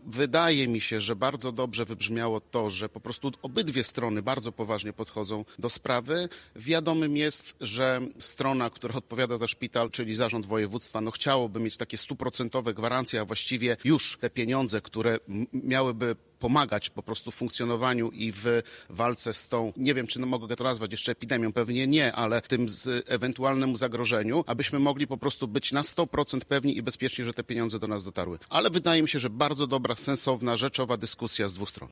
wydaje mi się, że bardzo dobrze wybrzmiało to, że po prostu obydwie strony bardzo poważnie podchodzą do sprawy. Wiadomym jest, że strona, która odpowiada za szpital, czyli zarząd województwa, chciałoby mieć takie 100% gwarancje, a właściwie już te pieniądze, które miałyby pomagać po prostu w funkcjonowaniu i w walce z tą, nie wiem, czy mogę to nazwać jeszcze epidemią, pewnie nie, ale tym ewentualnemu zagrożeniu, abyśmy mogli po prostu być na 100% pewni i bezpieczni, że te pieniądze do nas dotarły. Ale wydaje mi się, że bardzo dobra, sensowna, rzeczowa dyskusja z dwóch stron.